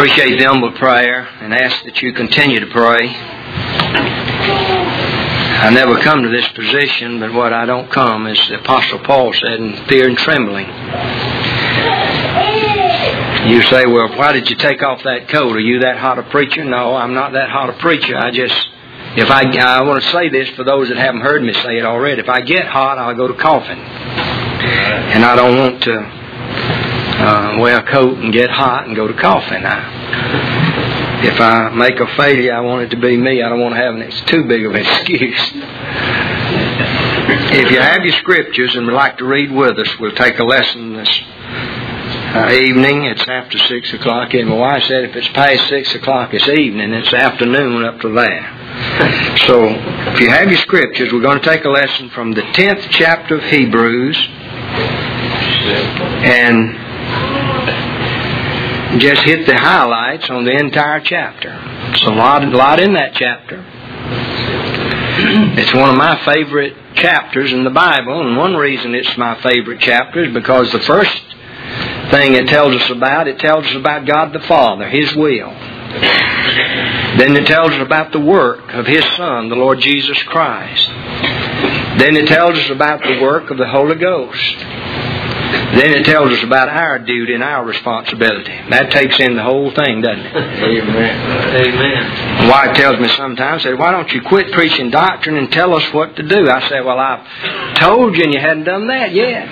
appreciate the humble prayer and ask that you continue to pray. I never come to this position, but what I don't come, as the Apostle Paul said, in fear and trembling. You say, well, why did you take off that coat? Are you that hot a preacher? No, I'm not that hot a preacher. I want to say this for those that haven't heard me say it already. If I get hot, I'll go to coughing. And I don't want to wear a coat and get hot and go to coughing. If I make a failure, I want it to be me. I don't want to have it's too big of an excuse. If you have your scriptures and would like to read with us, we'll take a lesson this evening. It's after 6 o'clock. And my wife said if it's past 6 o'clock, it's evening. It's afternoon up to there. So, if you have your scriptures, we're going to take a lesson from the 10th chapter of Hebrews. And just hit the highlights on the entire chapter. It's a lot in that chapter. It's one of my favorite chapters in the Bible, and one reason it's my favorite chapter is because the first thing it tells us about God the Father, His will. Then it tells us about the work of His Son, the Lord Jesus Christ. Then it tells us about the work of the Holy Ghost. Then it tells us about our duty and our responsibility. That takes in the whole thing, doesn't it? Amen. Amen. My wife tells me sometimes, why don't you quit preaching doctrine and tell us what to do? I say, well, I've told you and you hadn't done that yet.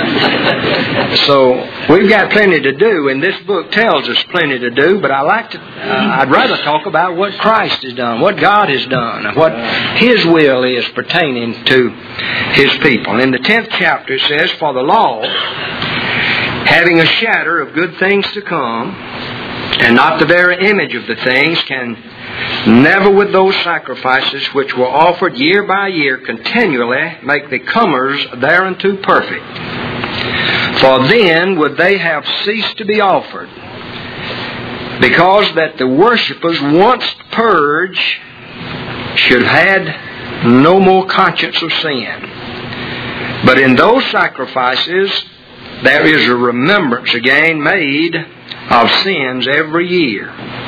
So we've got plenty to do, and this book tells us plenty to do, but I'd rather talk about what Christ has done, what God has done, and what His will is pertaining to His people. In the 10th chapter it says, for the law, having a shadow of good things to come, and not the very image of the things, can never with those sacrifices which were offered year by year continually make the comers thereunto perfect. For then would they have ceased to be offered, because that the worshippers once purged should have had no more conscience of sin. But in those sacrifices there is a remembrance again made of sins every year.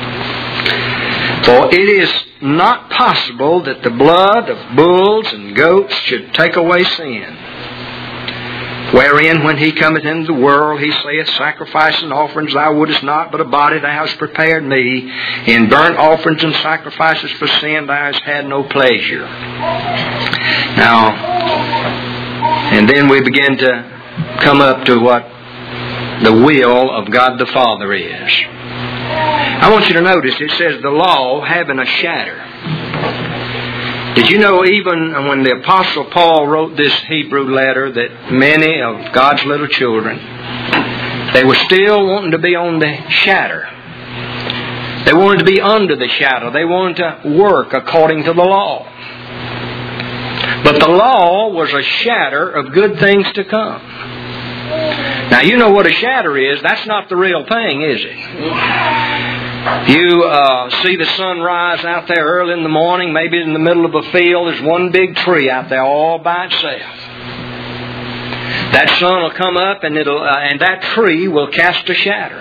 For it is not possible that the blood of bulls and goats should take away sin. Wherein when He cometh into the world, He saith, sacrifice and offerings thou wouldest not, but a body thou hast prepared me. In burnt offerings and sacrifices for sin thou hast had no pleasure. Now, and then we begin to come up to what the will of God the Father is. I want you to notice it says the law having a shadow. Did you know even when the Apostle Paul wrote this Hebrew letter that many of God's little children, they were still wanting to be on the shadow. They wanted to be under the shadow. They wanted to work according to the law. But the law was a shadow of good things to come. Now, you know what a shadow is. That's not the real thing, is it? You see the sun rise out there early in the morning, maybe in the middle of a field. There's one big tree out there all by itself. That sun will come up and that tree will cast a shadow.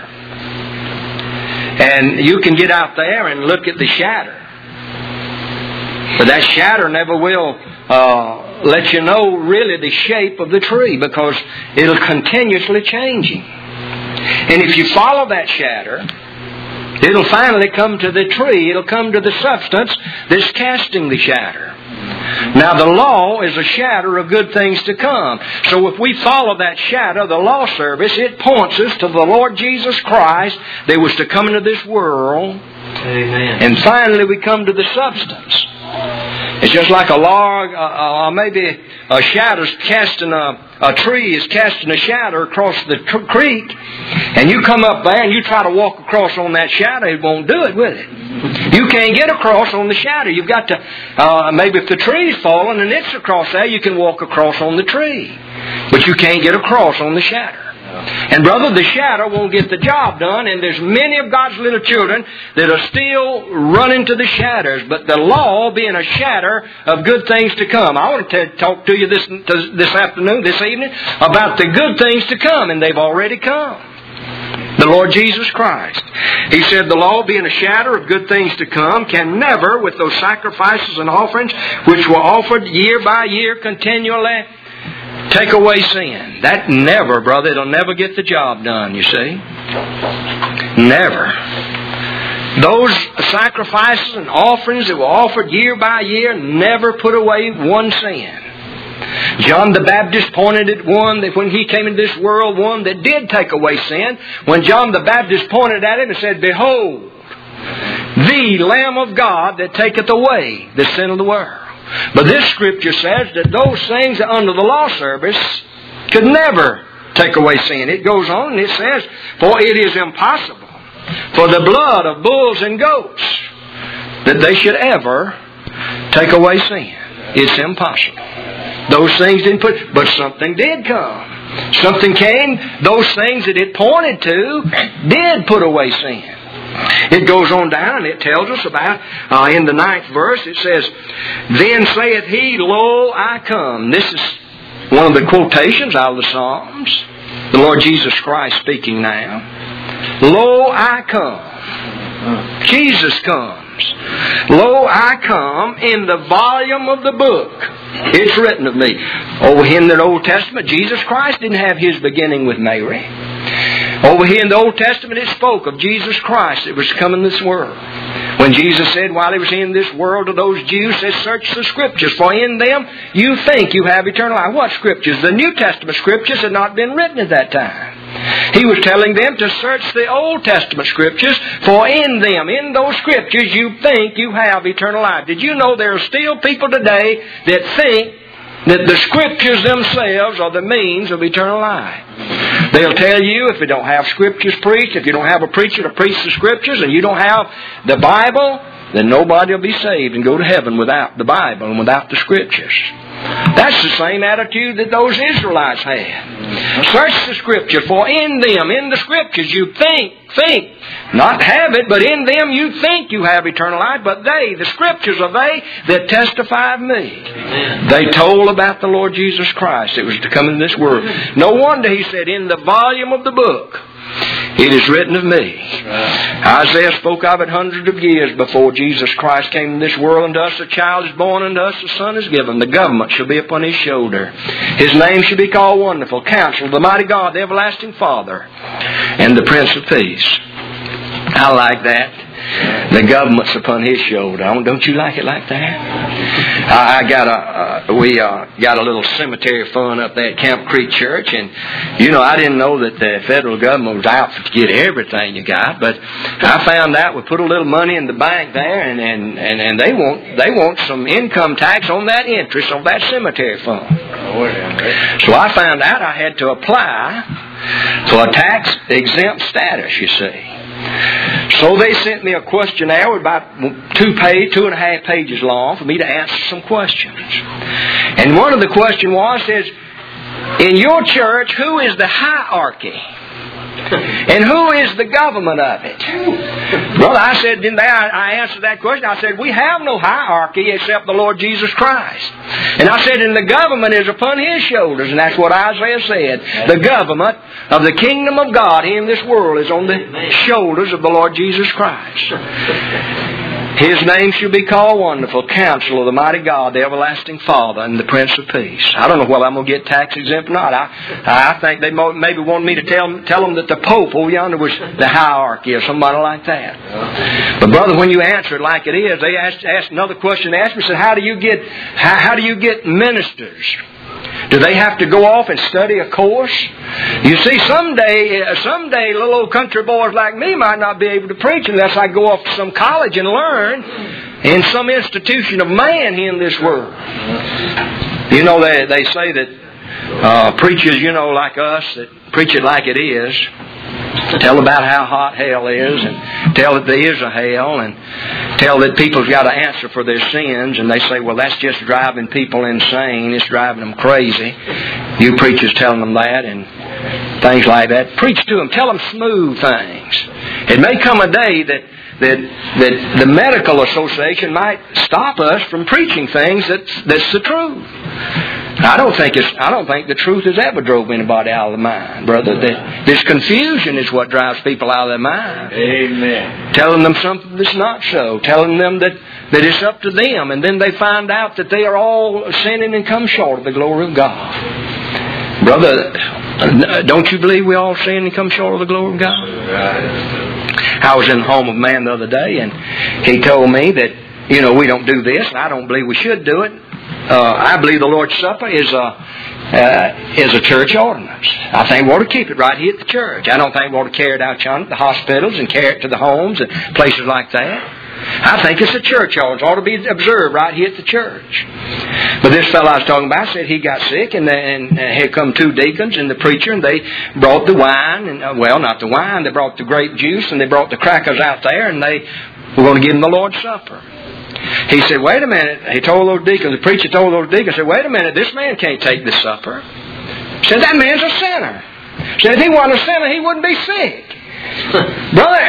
And you can get out there and look at the shadow. But that shadow never will let you know really the shape of the tree, because it'll continuously changing. And if you follow that shadow, it'll finally come to the tree. It'll come to the substance that's casting the shadow. Now the law is a shadow of good things to come. So if we follow that shadow, the law service, it points us to the Lord Jesus Christ that was to come into this world. Amen. And finally we come to the substance. It's just like a log, maybe a shadow's casting a tree is casting a shadow across the creek, and you come up there and you try to walk across on that shadow, it won't do it, will it? You can't get across on the shadow. You've got to, maybe if the tree's fallen and it's across there, you can walk across on the tree. But you can't get across on the shadow. And brother, the shadow won't get the job done, and there's many of God's little children that are still running to the shadows, but the law being a shadow of good things to come. I want to talk to you this evening, about the good things to come, and they've already come. The Lord Jesus Christ. He said the law, being a shadow of good things to come, can never, with those sacrifices and offerings which were offered year by year continually, take away sin. That never, brother, it'll never get the job done, you see. Never. Those sacrifices and offerings that were offered year by year never put away one sin. John the Baptist pointed at one that when he came into this world, one that did take away sin. When John the Baptist pointed at him and said, "Behold, the Lamb of God that taketh away the sin of the world." But this Scripture says that those things that under the law service could never take away sin. It goes on and it says, "For it is impossible for the blood of bulls and goats that they should ever take away sin." It's impossible. Those things didn't put, but something did come. Something came. Those things that it pointed to did put away sin. It goes on down and it tells us about, in the 9th verse, it says, "Then saith he, Lo, I come." This is one of the quotations out of the Psalms. The Lord Jesus Christ speaking now. "Lo, I come." Jesus comes. "Lo, I come in the volume of the book. It's written of me." Over here in the Old Testament, Jesus Christ didn't have His beginning with Mary. Over here in the Old Testament, it spoke of Jesus Christ that was coming in this world. When Jesus said, while He was in this world to those Jews, said, "Search the Scriptures, for in them you think you have eternal life." What Scriptures? The New Testament Scriptures had not been written at that time. He was telling them to search the Old Testament Scriptures, for in them, in those Scriptures, you think you have eternal life. Did you know there are still people today that think that the Scriptures themselves are the means of eternal life? They'll tell you if you don't have Scriptures preached, if you don't have a preacher to preach the Scriptures, and you don't have the Bible, then nobody will be saved and go to heaven without the Bible and without the Scriptures. That's the same attitude that those Israelites had. Search the Scripture, for in them, in the Scriptures, you think, not have it, but in them you think you have eternal life, but they, the Scriptures, are they that testify of me. Amen. They told about the Lord Jesus Christ that was to come in this world. No wonder He said, "In the volume of the book, it is written of me." Isaiah spoke of it hundreds of years before Jesus Christ came in this world. "Unto us a child is born, unto us a son is given. The government shall be upon His shoulder. His name shall be called Wonderful, Counselor, the Mighty God, the Everlasting Father, and the Prince of Peace." I like that. The government's upon His shoulder. Don't you like it like that? We got a little cemetery fund up there at Camp Creek Church, and I didn't know that the federal government was out to get everything you got, but I found out we put a little money in the bank there, and they want some income tax on that interest on that cemetery fund. So I found out I had to apply for a tax exempt status, you see. So they sent me a questionnaire about 2.5 pages long for me to answer some questions. And one of the questions says, in your church, who is the hierarchy? And who is the government of it? Brother, I said, I answered that question. I said, we have no hierarchy except the Lord Jesus Christ. And I said, and the government is upon His shoulders. And that's what Isaiah said. The government of the kingdom of God in this world is on the shoulders of the Lord Jesus Christ. His name shall be called Wonderful, Counselor, the Mighty God, the Everlasting Father, and the Prince of Peace. I don't know whether I'm going to get tax exempt or not. I think they maybe wanted me to tell them that the Pope over yonder was the hierarchy or somebody like that. But brother, when you answer it like it is, they asked another question. They asked me, said, how do you get ministers? Do they have to go off and study a course? You see, someday little old country boys like me might not be able to preach unless I go off to some college and learn in some institution of man here in this world. They say that preachers, like us, that preach it like it is, tell about how hot hell is, and tell that there is a hell, and tell that people's got to answer for their sins, and they say, well, that's just driving people insane. It's driving them crazy. You preachers telling them that and things like that. Preach to them. Tell them smooth things. It may come a day that the medical association might stop us from preaching things that's the truth. I don't think the truth has ever drove anybody out of the mind, brother. This confusion is what drives people out of their mind. Amen. Telling them something that's not so. Telling them that it's up to them. And then they find out that they are all sinning and come short of the glory of God. Brother, don't you believe we all sin and come short of the glory of God? Right. I was in the home of a man the other day, and he told me that, we don't do this, and I don't believe we should do it. I believe the Lord's Supper is a church ordinance. I think we ought to keep it right here at the church. I don't think we ought to carry it out to the hospitals and carry it to the homes and places like that. I think it's a church ordinance. It ought to be observed right here at the church. But this fellow I was talking about said he got sick, and here come two deacons and the preacher, and they brought the wine, and not the wine, they brought the grape juice, and they brought the crackers out there, and they were going to give him the Lord's Supper. He said, wait a minute. He told those deacons, the preacher told those deacons, said, wait a minute, this man can't take this supper. Said, that man's a sinner. Said, if he wasn't a sinner, he wouldn't be sick. Brother,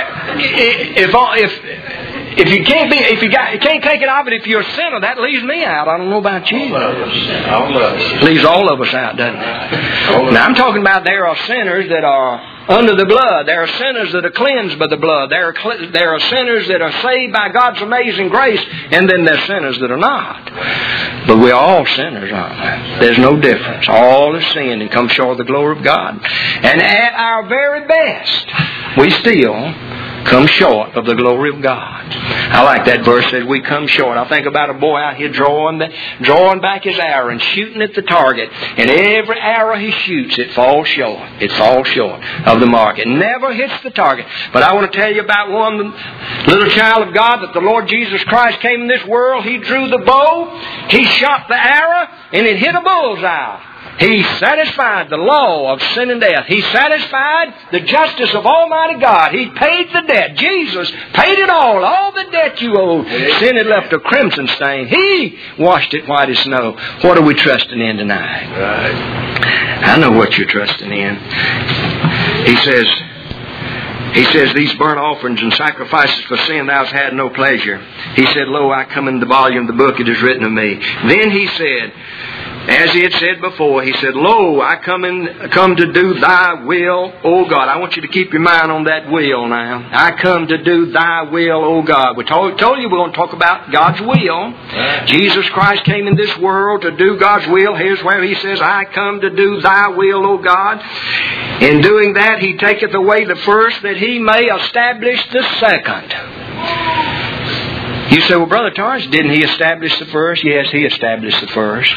if you can't take it off, but if you're a sinner, that leaves me out. I don't know about you. Leaves all of us out, doesn't it? Now I'm talking about there are sinners that are under the blood. There are sinners that are cleansed by the blood. There are sinners that are saved by God's amazing grace, and then there are sinners that are not. But we're all sinners, aren't we? There's no difference. All have sinned and come short of the glory of God. And at our very best, we still come short of the glory of God. I like that verse that we come short. I think about a boy out here drawing back his arrow and shooting at the target. And every arrow he shoots, it falls short. It falls short of the mark. It never hits the target. But I want to tell you about one little child of God that the Lord Jesus Christ came in this world. He drew the bow, he shot the arrow, and it hit a bullseye. He satisfied the law of sin and death. He satisfied the justice of Almighty God. He paid the debt. Jesus paid it all the debt you owed. Sin had left a crimson stain. He washed it white as snow. What are we trusting in tonight? Right. I know what you're trusting in. He says, these burnt offerings and sacrifices for sin thou hast had no pleasure. He said, lo, I come in the volume of the book, it is written of me. Then he said, as he had said before, he said, lo, I come to do thy will, O God. I want you to keep your mind on that will now. I come to do thy will, O God. We told you we're going to talk about God's will. Jesus Christ came in this world to do God's will. Here's where he says, I come to do thy will, O God. In doing that, he taketh away the first, that he may establish the second. You say, well, Brother Torrance, didn't he establish the first? Yes, he established the first.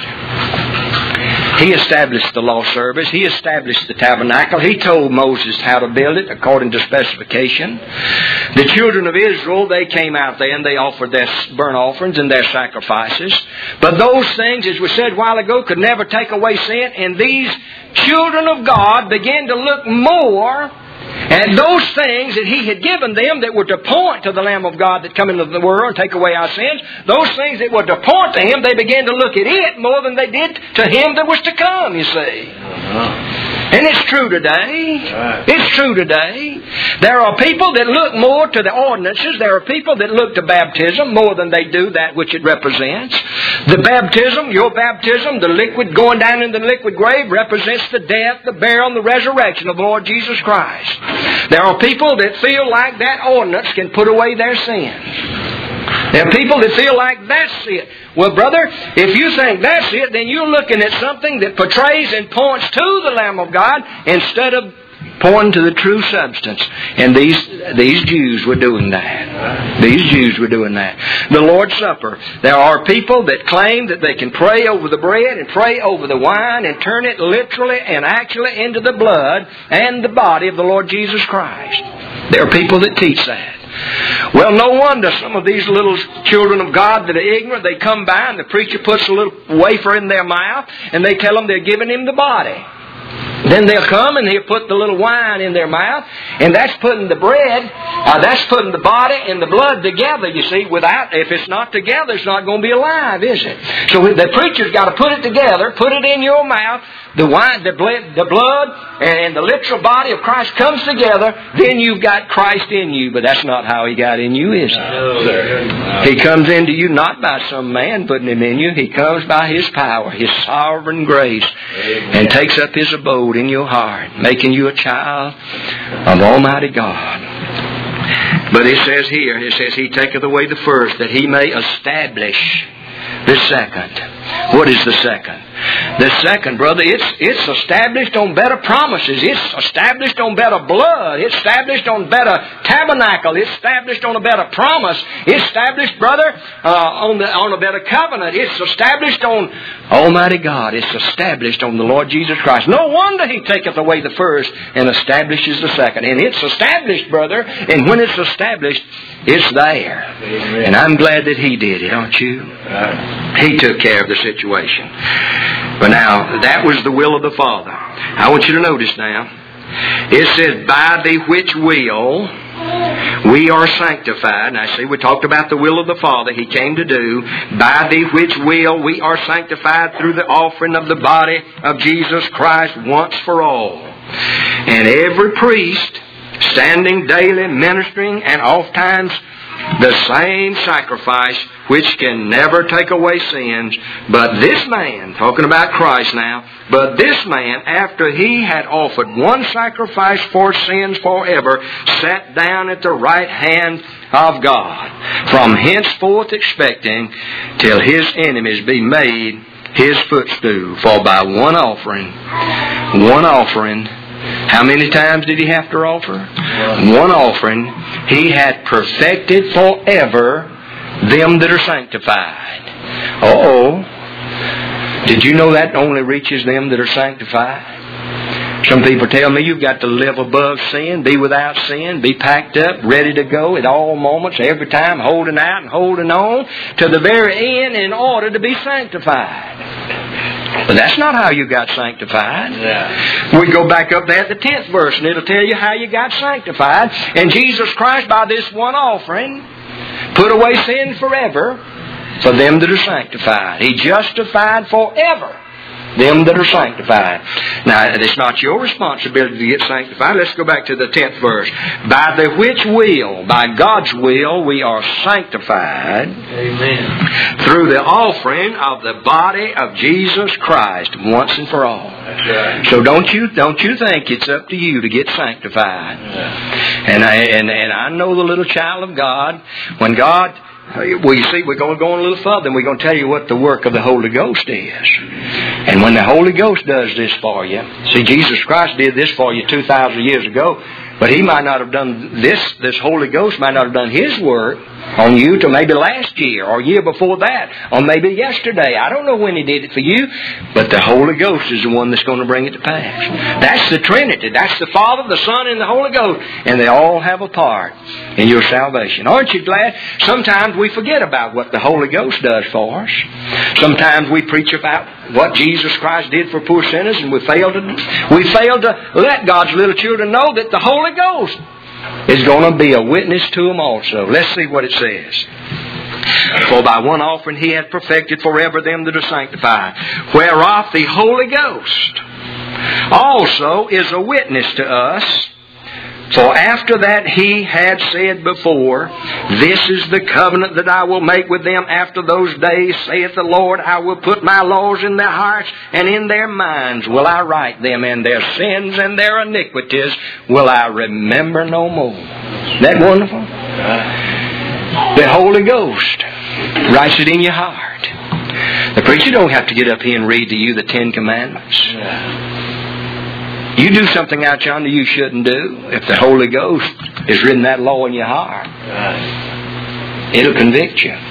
He established the law service. He established the tabernacle. He told Moses how to build it according to specification. The children of Israel, they came out there and they offered their burnt offerings and their sacrifices. But those things, as we said a while ago, could never take away sin. And these children of God began to look more and those things that He had given them that were to point to the Lamb of God that come into the world and take away our sins, those things that were to point to Him, they began to look at it more than they did to Him that was to come, you see. And it's true today. It's true today. There are people that look more to the ordinances. There are people that look to baptism more than they do that which it represents. The baptism, your baptism, the liquid going down in the liquid grave represents the death, the burial, and the resurrection of the Lord Jesus Christ. There are people that feel like that ordinance can put away their sins. There are people that feel like that's it. Well, brother, if you think that's it, then you're looking at something that portrays and points to the Lamb of God instead of pointing to the true substance. And these Jews were doing that. These Jews were doing that. The Lord's Supper. There are people that claim that they can pray over the bread and pray over the wine and turn it literally and actually into the blood and the body of the Lord Jesus Christ. There are people that teach that. Well, no wonder some of these little children of God that are ignorant, they come by and the preacher puts a little wafer in their mouth and they tell them they're giving him the body. Then they'll come and he'll put the little wine in their mouth, and that's putting the bread, that's putting the body and the blood together, you see. If it's not together, it's not going to be alive, is it? So the preacher's got to put it together, put it in your mouth, the wine, the blood, and the literal body of Christ comes together, then you've got Christ in you. But that's not how He got in you, is it? No, sir. He comes into you not by some man putting Him in you. He comes by His power, His sovereign grace, and takes up His abode in your heart, making you a child of Almighty God. But it says here, it says He taketh away the first, that He may establish the second. What is the second? The second, brother, it's established on better promises. It's established on better blood. It's established on better tabernacle. It's established on a better promise. It's established, brother, on a better covenant. It's established on Almighty God. It's established on the Lord Jesus Christ. No wonder He taketh away the first and establishes the second. And it's established, brother, and when it's established, it's there. Amen. And I'm glad that He did it, aren't you? He took care of the situation. But now, that was the will of the Father. I want you to notice now, it says, by the which will we are sanctified. Now, see, we talked about the will of the Father He came to do. By the which will we are sanctified through the offering of the body of Jesus Christ once for all. And every priest, standing daily, ministering, and oft times the same sacrifice, which can never take away sins. But this man, talking about Christ now, but this man, after He had offered one sacrifice for sins forever, sat down at the right hand of God, from henceforth expecting till His enemies be made His footstool. For by one offering, how many times did He have to offer? One offering, He had perfected forever them that are sanctified. Did you know that only reaches them that are sanctified? Some people tell me you've got to live above sin, be without sin, be packed up, ready to go at all moments, every time, holding out and holding on to the very end in order to be sanctified. But that's not how you got sanctified. Yeah. We go back up there at the 10th verse, and it'll tell you how you got sanctified. And Jesus Christ, by this one offering, put away sin forever for them that are sanctified. He justified forever them that are sanctified. Now, it's not your responsibility to get sanctified. Let's go back to the 10th verse. By the which will, by God's will, we are sanctified. Amen. Through the offering of the body of Jesus Christ once and for all. That's right. So don't you think it's up to you to get sanctified. Yeah. And I know the little child of God, when God, well, you see, we're going to go a little further, and we're going to tell you what the work of the Holy Ghost is. And when the Holy Ghost does this for you, see, Jesus Christ did this for you 2,000 years ago, but He might not have done this Holy Ghost might not have done His work on you till maybe last year or year before that, or maybe yesterday. I don't know when He did it for you, but the Holy Ghost is the one that's going to bring it to pass. That's the Trinity. That's the Father, the Son, and the Holy Ghost. And they all have a part in your salvation. Aren't you glad? Sometimes we forget about what the Holy Ghost does for us. Sometimes we preach about what Jesus Christ did for poor sinners, and we fail to let God's little children know that the Holy Ghost is going to be a witness to them also. Let's see what it says. For by one offering He hath perfected forever them that are sanctified, whereof the Holy Ghost also is a witness to us. For after that He had said before, this is the covenant that I will make with them after those days, saith the Lord, I will put my laws in their hearts, and in their minds will I write them, and their sins and their iniquities will I remember no more. Isn't that wonderful? The Holy Ghost writes it in your heart. The preacher don't have to get up here and read to you the 10 Commandments. You do something out yonder you shouldn't do. If the Holy Ghost has written that law in your heart, it'll convict you.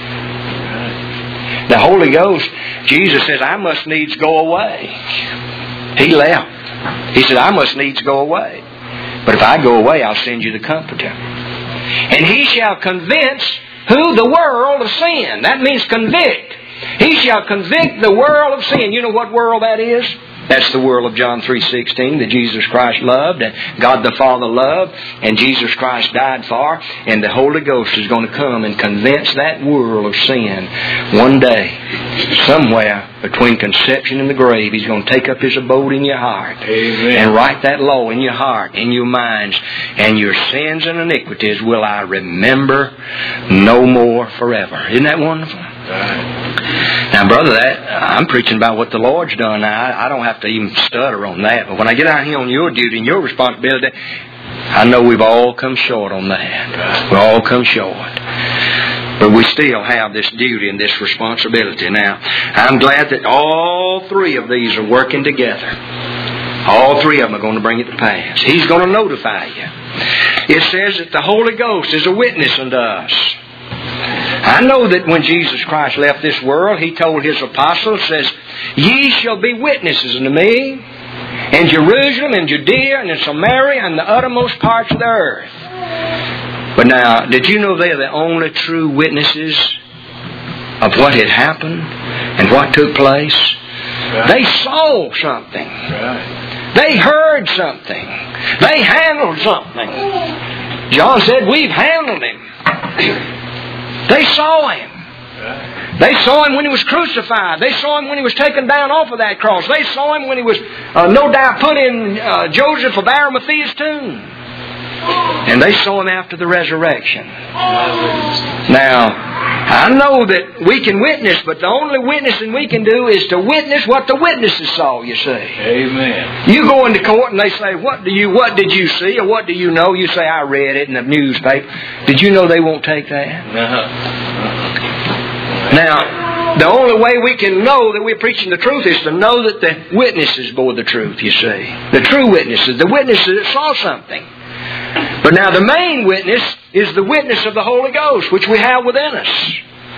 The Holy Ghost, Jesus says, I must needs go away. He left. He said, I must needs go away. But if I go away, I'll send you the Comforter. And He shall convince who? The world of sin. That means convict. He shall convict the world of sin. You know what world that is? That's the world of John 3:16 that Jesus Christ loved, and God the Father loved, and Jesus Christ died for, and the Holy Ghost is going to come and convince that world of sin one day, somewhere between conception and the grave. He's going to take up His abode in your heart. Amen. And write that law in your heart, in your minds, and your sins and iniquities will I remember no more forever. Isn't that wonderful? Now, brother, I'm preaching about what the Lord's done. Now, I don't have to even stutter on that. But when I get out here on your duty and your responsibility, I know we've all come short on that. We've all come short. But we still have this duty and this responsibility. Now, I'm glad that all three of these are working together. All three of them are going to bring it to pass. He's going to notify you. It says that the Holy Ghost is a witness unto us. I know that when Jesus Christ left this world, He told His apostles, says, "Ye shall be witnesses unto me in Jerusalem, and Judea, and in Samaria, and the uttermost parts of the earth." But now, did you know they're the only true witnesses of what had happened and what took place? Right. They saw something. Right. They heard something. They handled something. John said, "We've handled Him." They saw Him. They saw Him when He was crucified. They saw Him when He was taken down off of that cross. They saw Him when He was, no doubt, put in Joseph of Arimathea's tomb. And they saw Him after the resurrection. Now, I know that we can witness, but the only witnessing we can do is to witness what the witnesses saw, you see. Amen. You go into court and they say, what did you see, or what do you know? You say, "I read it in the newspaper." Did you know they won't take that? Now, the only way we can know that we're preaching the truth is to know that the witnesses bore the truth, you see. The true witnesses, the witnesses that saw something. But now the main witness is the witness of the Holy Ghost, which we have within us.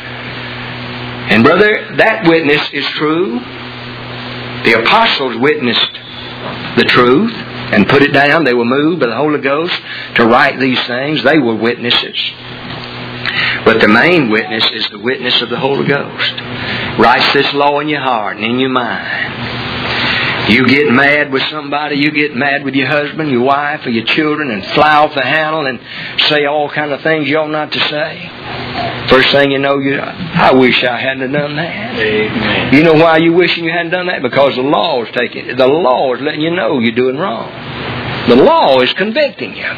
And brother, that witness is true. The apostles witnessed the truth and put it down. They were moved by the Holy Ghost to write these things. They were witnesses. But the main witness is the witness of the Holy Ghost. Writes this law in your heart and in your mind. You get mad with somebody, you get mad with your husband, your wife, or your children, and fly off the handle and say all kind of things you ought not to say. First thing you know, I wish I hadn't done that. Amen. You know why you're wishing you hadn't done that? Because the law is the law is letting you know you're doing wrong. The law is convicting you.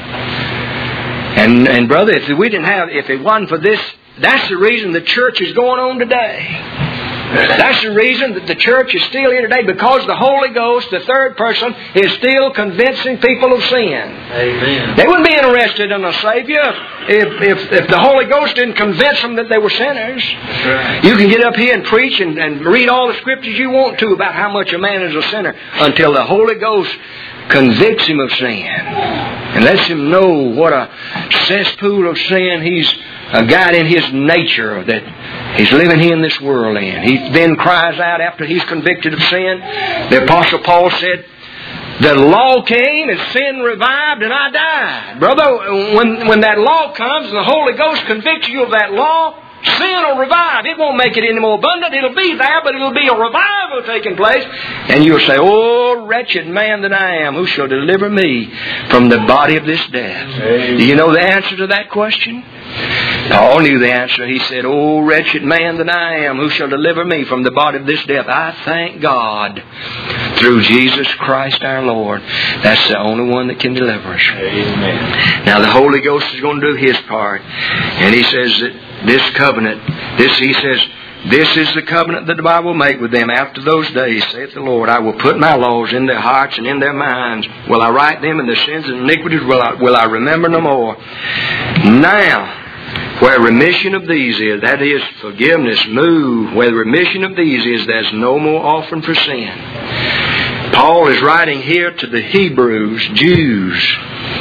And brother, if it wasn't for this, that's the reason the church is going on today. That's the reason that the church is still here today, because the Holy Ghost, the third person, is still convincing people of sin. Amen. They wouldn't be interested in a Savior if the Holy Ghost didn't convince them that they were sinners. That's right. You can get up here and preach and read all the scriptures you want to about how much a man is a sinner until the Holy Ghost convicts him of sin and lets him know what a cesspool of sin he's got in his nature that he's living here in this world in. He then cries out after he's convicted of sin. The Apostle Paul said, "The law came and sin revived and I died." Brother, when that law comes and the Holy Ghost convicts you of that law, sin will revive. It won't make it any more abundant. It'll be there, but it'll be a revival taking place. And you'll say, "Oh, wretched man that I am, who shall deliver me from the body of this death?" Amen. Do you know the answer to that question? Paul knew the answer. He said, "Oh, wretched man that I am, who shall deliver me from the body of this death? I thank God through Jesus Christ our Lord." That's the only one that can deliver us. Amen. Now the Holy Ghost is going to do His part. And He says that this covenant, He says, "This is the covenant that I will make with them after those days, saith the Lord. I will put my laws in their hearts and in their minds. Will I write them, and their sins and iniquities will I remember no more." Now, where remission of these is, that is, forgiveness, where the remission of these is, there's no more offering for sin. Paul is writing here to the Hebrews, Jews.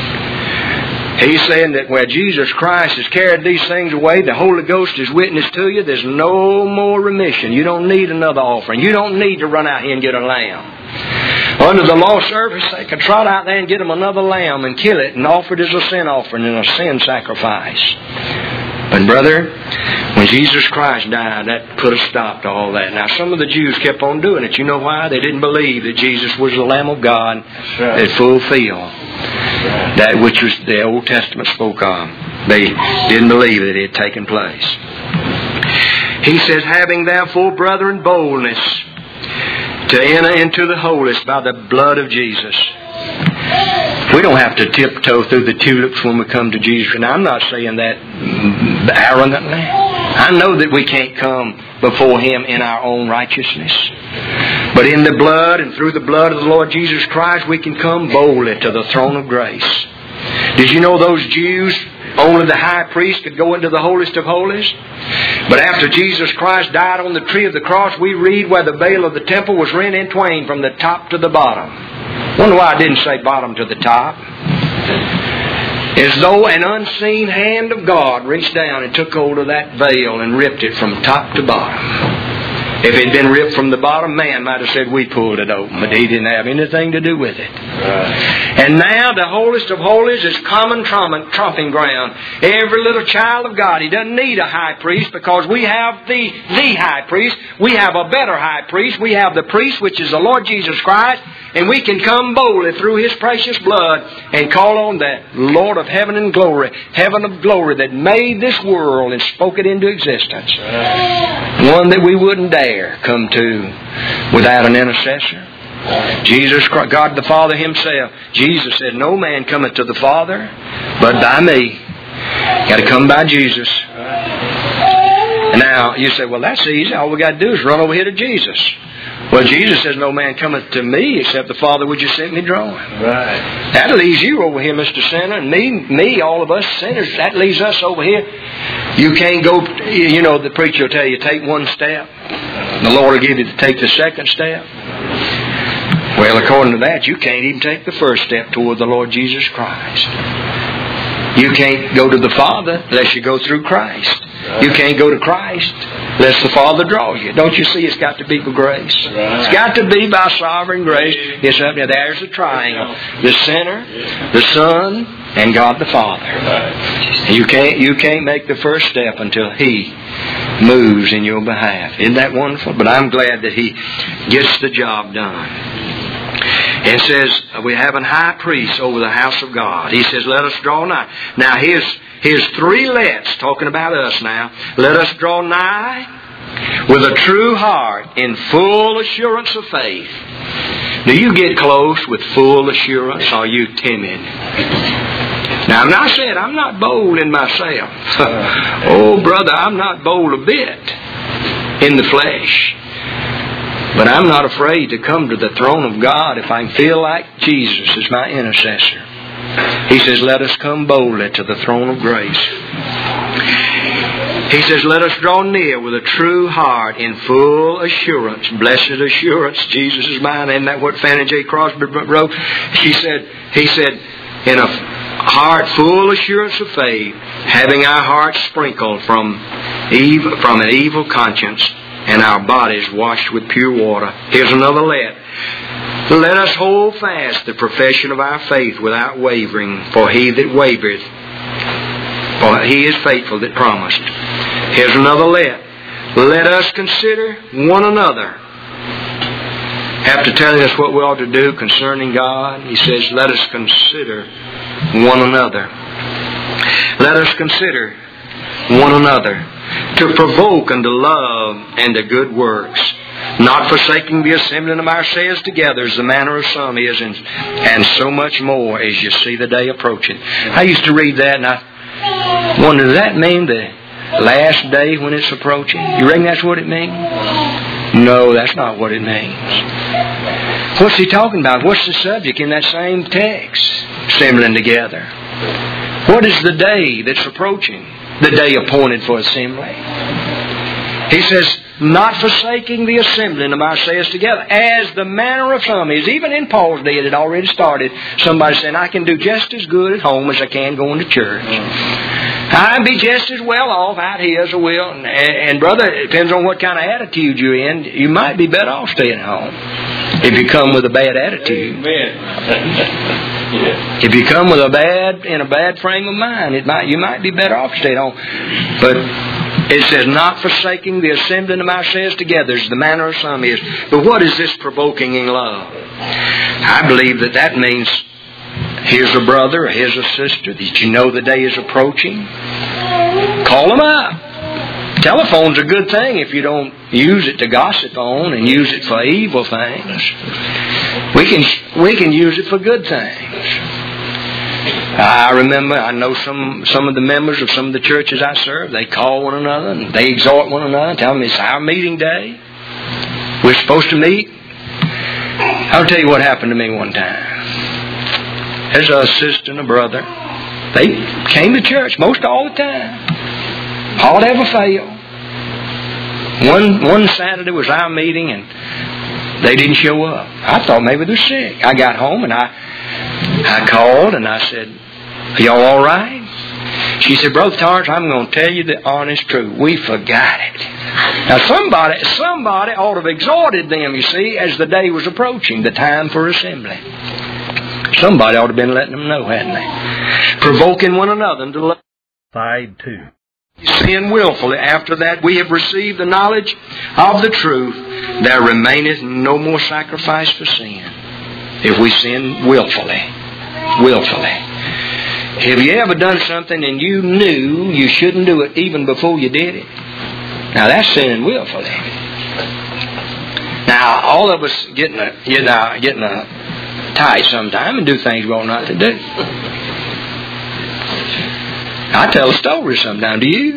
He's saying that where Jesus Christ has carried these things away, the Holy Ghost is witness to you, there's no more remission. You don't need another offering. You don't need to run out here and get a lamb. Under the law service, they could trot out there and get them another lamb and kill it and offer it as a sin offering and a sin sacrifice. But brother, when Jesus Christ died, that put a stop to all that. Now some of the Jews kept on doing it. You know why? They didn't believe that Jesus was the Lamb of God that fulfilled that which was the Old Testament spoke of. They didn't believe that it had taken place. He says, having therefore, brethren, boldness to enter into the holiest by the blood of Jesus. We don't have to tiptoe through the tulips when we come to Jesus. And I'm not saying that arrogantly. I know that we can't come before Him in our own righteousness. But in the blood and through the blood of the Lord Jesus Christ, we can come boldly to the throne of grace. Did you know those Jews, only the high priest could go into the holiest of holies? But after Jesus Christ died on the tree of the cross, we read where the veil of the temple was rent in twain from the top to the bottom. Wonder why I didn't say bottom to the top. As though an unseen hand of God reached down and took hold of that veil and ripped it from top to bottom. If it had been ripped from the bottom, man might have said we pulled it open, but He didn't have anything to do with it. And now the holiest of holies is common tromping ground. Every little child of God, he doesn't need a high priest because we have the high priest. We have a better high priest. We have the priest, which is the Lord Jesus Christ, and we can come boldly through His precious blood and call on that Lord of heaven and glory, heaven of glory that made this world and spoke it into existence. One that we wouldn't dare come to without an intercessor. Jesus Christ, God the Father Himself. Jesus said, no man cometh to the Father but by me. Got to come by Jesus. Now, you say, well, that's easy. All we got to do is run over here to Jesus. Well, Jesus says, no man cometh to me except the Father which has sent me draw him. Right. That leaves you over here, Mr. Sinner, and me, all of us sinners. That leaves us over here. You can't go, you know, the preacher will tell you, take one step. The Lord will give you to take the second step. Well, according to that, you can't even take the first step toward the Lord Jesus Christ. You can't go to the Father unless you go through Christ. You can't go to Christ unless the Father draws you. Don't you see it's got to be by grace? It's got to be by sovereign grace. It's up there. There's the triangle. The sinner, the Son, and God the Father. You can't make the first step until He moves in your behalf. Isn't that wonderful? But I'm glad that He gets the job done. It says, we have an high priest over the house of God. He says, let us draw nigh. Now, here's three lets, talking about us now. Let us draw nigh with a true heart in full assurance of faith. Do you get close with full assurance, or are you timid? Now, I'm not saying I'm not bold in myself. Oh, brother, I'm not bold a bit in the flesh. But I'm not afraid to come to the throne of God if I feel like Jesus is my intercessor. He says, let us come boldly to the throne of grace. He says, let us draw near with a true heart in full assurance. Blessed assurance, Jesus is mine. Isn't that what Fannie J. Crosby wrote? He said, in a heart full assurance of faith, having our hearts sprinkled from an evil conscience, and our bodies washed with pure water. Here's another let. Let us hold fast the profession of our faith without wavering, for He that wavereth, for He is faithful that promised. Here's another let. Let us consider one another. After telling us what we ought to do concerning God, He says, let us consider one another. Let us consider one another, to provoke unto love and to good works, not forsaking the assembling of ourselves together as the manner of some is, and so much more as you see the day approaching. I used to read that and I wonder, does that mean the last day when it's approaching? You reckon that's what it means? No, that's not what it means. What's he talking about? What's the subject in that same text? Assembling together. What is the day that's approaching? The day appointed for assembly. He says, not forsaking the assembling of ourselves together, as the manner of some is. Even in Paul's day, it had already started. Somebody saying, I can do just as good at home as I can going to church. I'd be just as well off out here as I will. And brother, it depends on what kind of attitude you're in. You might be better off staying at home if you come with a bad attitude. Amen. Yeah. If you come with in a bad frame of mind, you might be better off to stay home. But it says, not forsaking the assembling of ourselves together, as the manner of some is. But what is this provoking in love? I believe that means, here's a brother, or here's a sister that you know the day is approaching. Call them up. Telephone's a good thing if you don't use it to gossip on and use it for evil things. We can use it for good things. I know some of the members of some of the churches I serve, they call one another and they exhort one another and tell them it's our meeting day. We're supposed to meet. I'll tell you what happened to me one time. There's a sister and a brother. They came to church most all the time. Hardly ever fail. One Saturday was our meeting and they didn't show up. I thought maybe they're sick. I got home and I called and I said, are y'all all right? She said, Brother Torrance, I'm going to tell you the honest truth. We forgot it. Now somebody ought to have exhorted them, you see, as the day was approaching, the time for assembly. Somebody ought to have been letting them know, hadn't they? Provoking one another to love. Side 2. Sin willfully. After that we have received the knowledge of the truth, there remaineth no more sacrifice for sin. If we sin willfully. Have you ever done something and you knew you shouldn't do it even before you did it? Now that's sinning willfully. Now all of us getting a tight sometime and do things we ought not to do. I tell a story sometimes. Do you?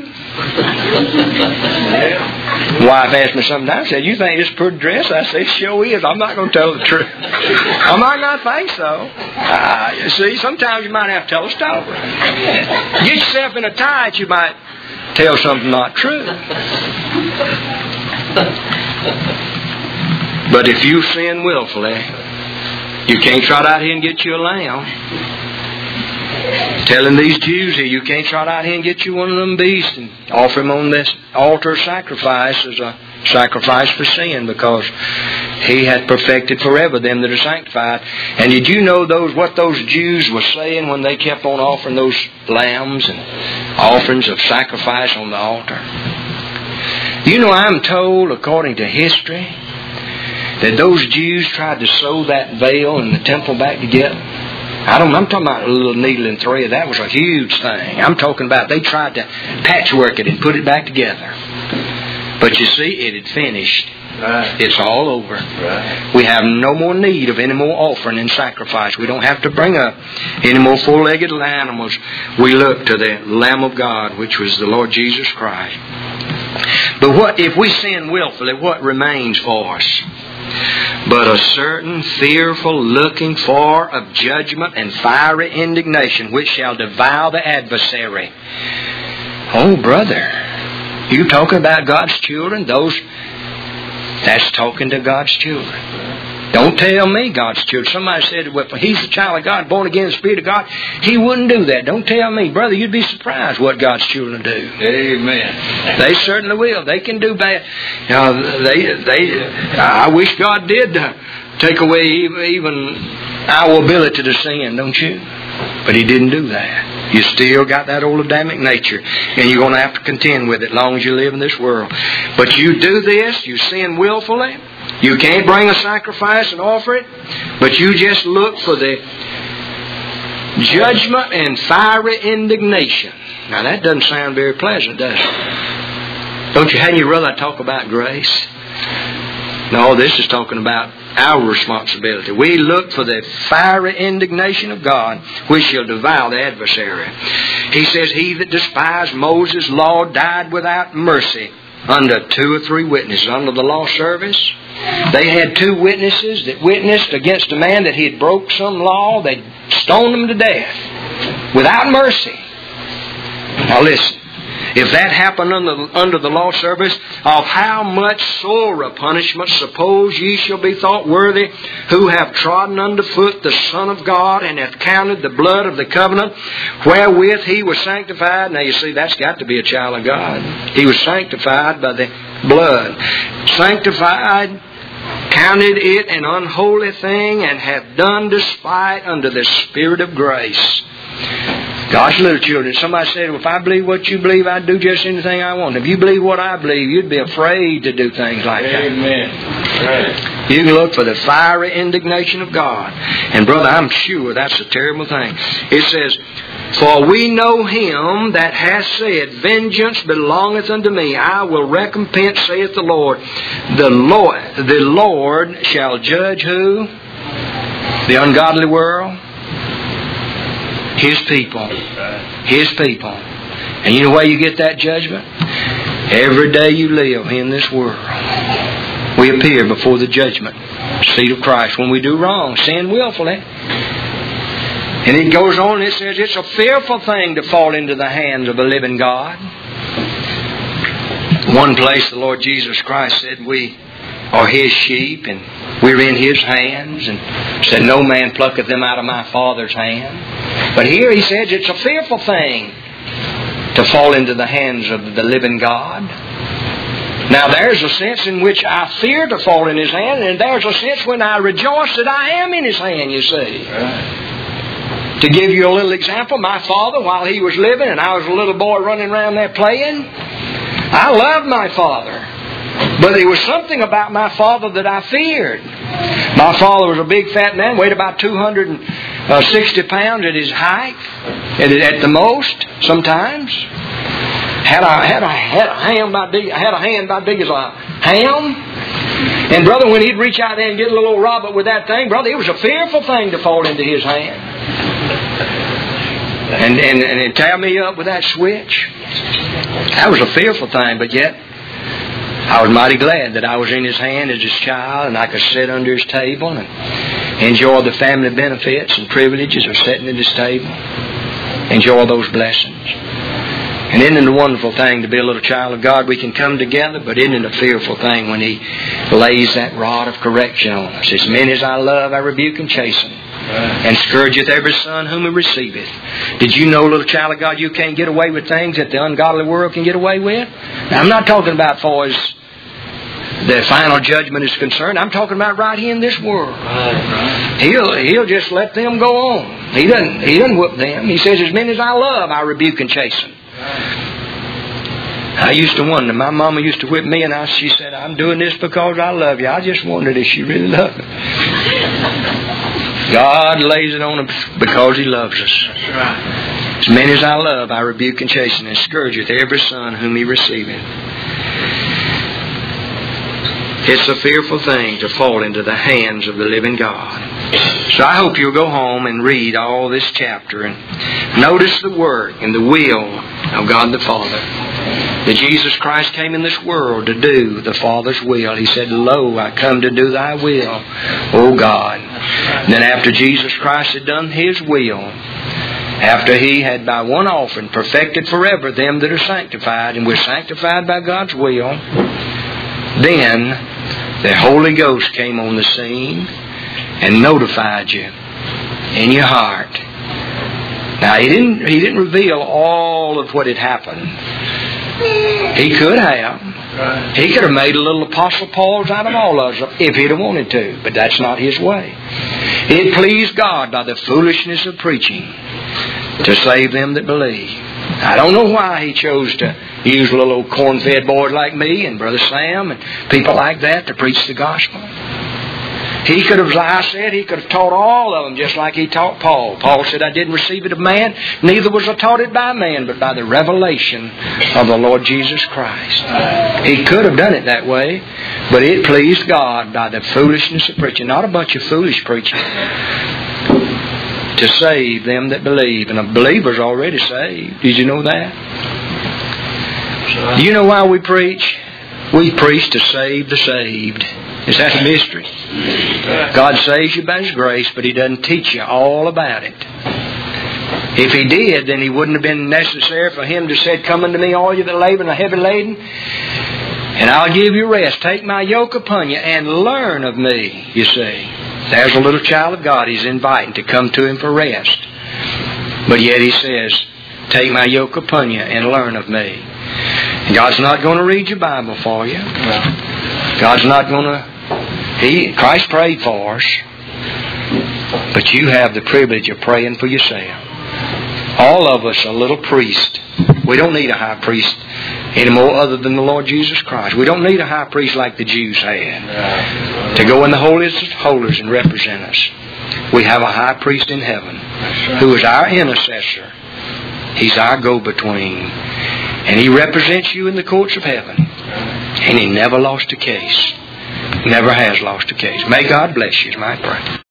Wife asked me sometimes, said, you think this is a pretty dress? I said, sure is. I'm not going to tell the truth. I might not think so. You see, sometimes you might have to tell a story. Get yourself in a tie, you might tell something not true. But if you sin willfully, you can't trot out here and get you a lamb. Telling these Jews here, you can't trot out here and get you one of them beasts and offer him on this altar of sacrifice as a sacrifice for sin, because he had perfected forever them that are sanctified. And did you know what those Jews were saying when they kept on offering those lambs and offerings of sacrifice on the altar? You know, I'm told, according to history, that those Jews tried to sew that veil in the temple back together. I'm talking about a little needle and thread. That was a huge thing. I'm talking about they tried to patchwork it and put it back together. But you see, it had finished. Right. It's all over. Right. We have no more need of any more offering and sacrifice. We don't have to bring up any more four-legged animals. We look to the Lamb of God, which was the Lord Jesus Christ. But what if we sin willfully, what remains for us? But a certain fearful looking for of judgment and fiery indignation, which shall devour the adversary. Oh, brother, you talking about God's children? That's talking to God's children. Don't tell me God's children. Somebody said, well, if he's a child of God, born again in the Spirit of God, he wouldn't do that. Don't tell me. Brother, you'd be surprised what God's children do. Amen. They certainly will. They can do bad. I wish God did take away even our ability to sin, don't you? But he didn't do that. You still got that old Adamic nature, and you're going to have to contend with it as long as you live in this world. But you do this, you sin willfully. You can't bring a sacrifice and offer it, but you just look for the judgment and fiery indignation. Now that doesn't sound very pleasant, does it? Don't you? Hadn't you rather talk about grace? No, this is talking about our responsibility. We look for the fiery indignation of God, which shall devour the adversary. He says, he that despised Moses' law died without mercy under 2 or 3 witnesses. Under the law service, they had 2 witnesses that witnessed against a man that he had broke some law. They stoned him to death without mercy. Now listen, if that happened under the law service, of how much sorer punishment suppose ye shall be thought worthy, who have trodden underfoot the Son of God, and have counted the blood of the covenant wherewith he was sanctified. Now you see, that's got to be a child of God. He was sanctified by the blood. Sanctified, counted it an unholy thing, and have done despite unto the Spirit of grace. Gosh, little children, somebody said, well, if I believe what you believe, I'd do just anything I want. If you believe what I believe, you'd be afraid to do things like that. Amen. Right. You can look for the fiery indignation of God. And brother, I'm sure that's a terrible thing. It says, for we know him that hath said, vengeance belongeth unto me. I will recompense, saith the Lord. The Lord shall judge who? The ungodly world? His people. His people. And you know where you get that judgment? Every day you live in this world, we appear before the judgment seat of Christ when we do wrong, sin willfully. And it goes on and it says it's a fearful thing to fall into the hands of a living God. One place the Lord Jesus Christ said we are His sheep and we're in His hands, and said no man plucketh them out of my Father's hand. But here He says it's a fearful thing to fall into the hands of the living God. Now there's a sense in which I fear to fall in His hand, and there's a sense when I rejoice that I am in His hand, you see. Right. To give you a little example, my father, while he was living and I was a little boy running around there playing, I loved my father. But there was something about my father that I feared. My father was a big fat man, weighed about 260 pounds at his height, at the most, sometimes. Had a hand about big as a ham. And brother, when he'd reach out there and get a little old Robert with that thing, brother, it was a fearful thing to fall into his hand. And he'd tear me up with that switch. That was a fearful thing, but yet I was mighty glad that I was in his hand as his child, and I could sit under his table and enjoy the family benefits and privileges of sitting at his table. Enjoy those blessings. And isn't it a wonderful thing to be a little child of God? We can come together, but isn't it a fearful thing when He lays that rod of correction on us? As many as I love, I rebuke and chasten, and scourgeth every son whom He receiveth. Did you know, little child of God, you can't get away with things that the ungodly world can get away with? Now, I'm not talking about for as the final judgment is concerned. I'm talking about right here in this world. He'll just let them go on. He doesn't whip them. He says, as many as I love, I rebuke and chasten. I used to wonder. My mama used to whip me, and she said, I'm doing this because I love you. I just wondered if she really loved me. God lays it on us because He loves us. As many as I love, I rebuke and chasten, and scourgeth every son whom He receiveth. It's a fearful thing to fall into the hands of the living God. So I hope you'll go home and read all this chapter and notice the work and the will of God the Father. That Jesus Christ came in this world to do the Father's will. He said, lo, I come to do thy will, O God. And then after Jesus Christ had done His will, after He had by one offering perfected forever them that are sanctified, and we're sanctified by God's will, then the Holy Ghost came on the scene and notified you in your heart. Now, He didn't reveal all of what had happened. He could have. He could have made a little Apostle Paul's out of all of us if He'd have wanted to, but that's not His way. It pleased God by the foolishness of preaching to save them that believe. I don't know why He chose to use little old corn-fed boys like me and Brother Sam and people like that to preach the gospel. He could have, as I said, He could have taught all of them just like He taught Paul. Paul said, I didn't receive it of man, neither was I taught it by man, but by the revelation of the Lord Jesus Christ. He could have done it that way, but it pleased God by the foolishness of preaching. Not a bunch of foolish preaching. To save them that believe. And a believer's already saved. Did you know that? Do you know why we preach? We preach to save the saved. Is that a mystery? God saves you by His grace, but He doesn't teach you all about it. If He did, then He wouldn't have been necessary for Him to say, come unto me, all you that labor and are heavy laden, and I'll give you rest. Take my yoke upon you and learn of me, you see. There's a little child of God He's inviting to come to Him for rest. But yet He says, take my yoke upon you and learn of me. And God's not going to read your Bible for you. God's not going to Christ prayed for us, but you have the privilege of praying for yourself. All of us are little priests. We don't need a high priest anymore other than the Lord Jesus Christ. We don't need a high priest like the Jews had to go in the holiest of holies and represent us. We have a high priest in heaven who is our intercessor. He's our go-between. And he represents you in the courts of heaven. And he never lost a case. Never has lost a case. May God bless you is my prayer.